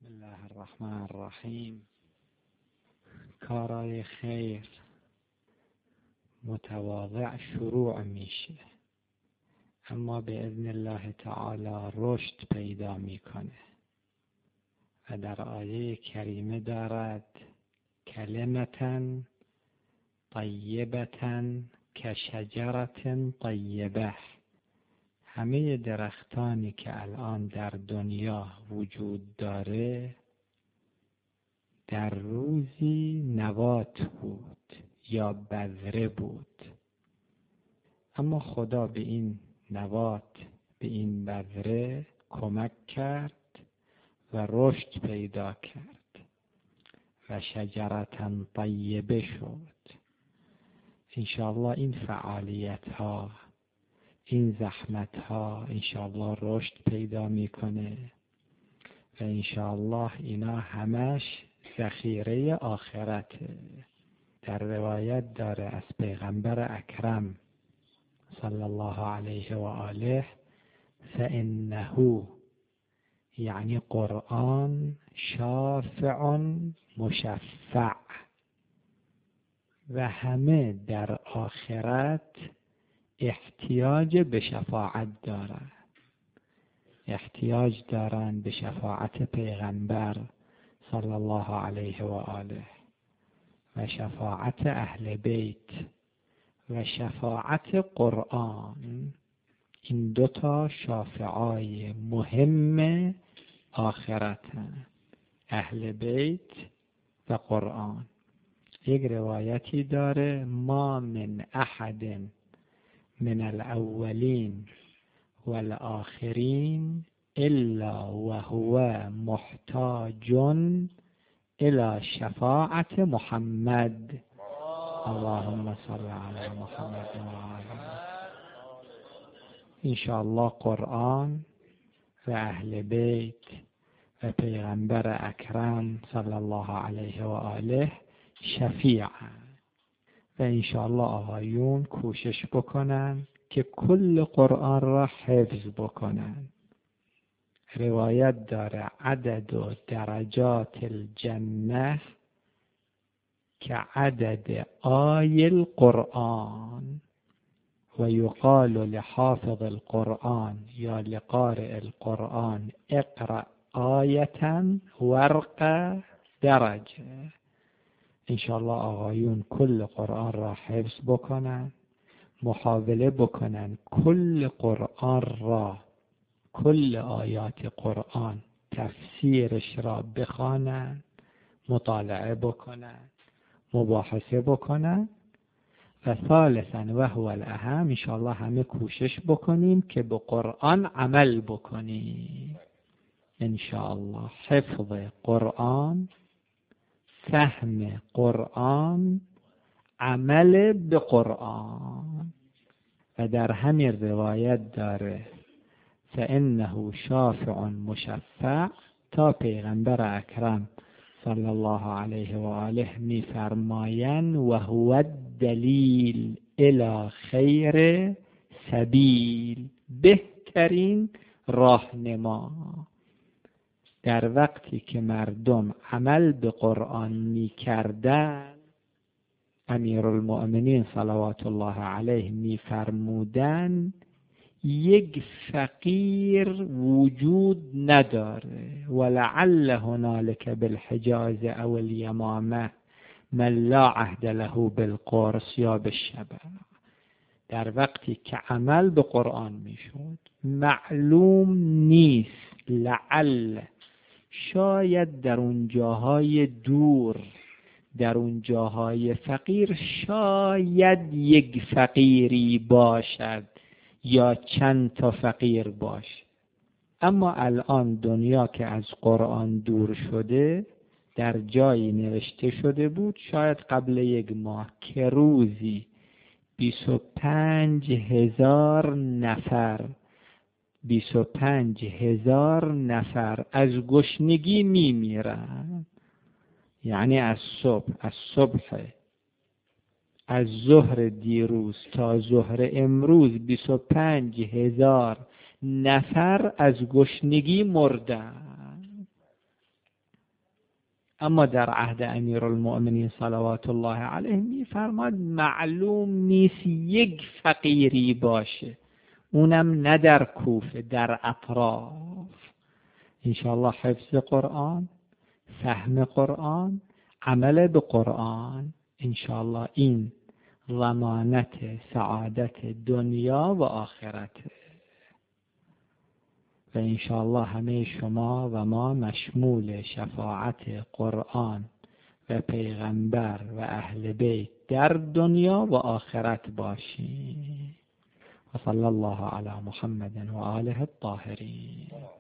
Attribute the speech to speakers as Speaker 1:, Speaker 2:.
Speaker 1: الله الرحمن الرحیم. کارای خیر متواضع شروع میشه، اما به اذن الله تعالی رشد پیدا میکنه و در آیه کریمه دارد کلمةً طیبةً کشجرة طیبه. همه درختانی که الان در دنیا وجود داره در روزی نبات بود یا بذره بود، اما خدا به این نبات، به این بذره کمک کرد و رشد پیدا کرد و شجرة طیبه شد. انشاءالله این فعالیت ها، این زحمت ها انشاءالله رشد پیدا میکنه و انشاءالله اینا همش ذخیره آخرته. در روایت داره از پیغمبر اکرم صلی الله علیه و آله فإنه، یعنی قرآن، شافع مشفع، و همه در آخرت احتیاج به شفاعت دارند، احتیاج دارند به شفاعت پیغمبر صلی الله علیه و آله و شفاعت اهل بیت و شفاعت قرآن. این دوتا شافعای مهم آخرتن، اهل بیت و قرآن. یک روایتی داره ما من احد من الاولین والآخرین الا وهو محتاج الى شفاعت محمد. اللهم صل علی محمد و آله. انشاءالله قرآن و اهل بیت و پیغمبر اکرم صلی الله علیه و آله شفیعن و انشاءالله آقایون کوشش بکنن که کل قرآن را حفظ بکنن. روایت داره عدد و درجات الجنه که عدد آی القرآن و یقال لحافظ القرآن یا لقارئ القرآن اقرأ آیة ورق درجه. انشاءالله آقایون کل قرآن را حفظ بکنن، محاوله بکنن کل قرآن را، کل آیات قرآن تفسیرش را بخوانن، مطالعه بکنن، مباحثه بکنن و ثالثاً و هو الاهم انشاءالله همه کوشش بکنیم که به قرآن عمل بکنیم. انشاءالله حفظ قرآن، فهم قرآن، عمل به قرآن. و در همین روایت داره فإنه شافع مشفع تا پیغمبر اکرم صلی الله علیه و آله می فرماین و هو الدلیل الی خیر سبیل، بهترین راهنما. در وقتی که مردم عمل به قرآن می کردن، امیرالمؤمنین صلوات الله علیه می فرمودن یک فقیر وجود نداره ولعل هنالک بالحجاز او الیمامه من لا عهد له بالقرص یا بالشبع. در وقتی که عمل به قرآن میشد معلوم نیست، لعل، شاید در اون جاهای دور، در اون جاهای فقیر شاید یک فقیری باشد یا چند تا فقیر باشه. اما الان دنیا که از قرآن دور شده، در جایی نوشته شده بود شاید قبل یک ماه که روزی 25,000 نفر 25,000 نفر از گشنگی میمیرن. یعنی از صبح از ظهر دیروز تا ظهر امروز 25,000 نفر از گشنگی مردن. اما در عهد امیرالمؤمنین صلوات الله علیه میفرماد معلوم نیست یک فقیری باشه، اونم نه در کوفه، در اطراف. انشاءالله حفظ قرآن، فهم قرآن، عمل به قرآن، انشاءالله این ضمانت سعادت دنیا و آخرت. و انشاءالله همه شما و ما مشمول شفاعت قرآن و پیغمبر و اهل بیت در دنیا و آخرت باشیم. و صلی الله علی محمد و آله الطاهرین.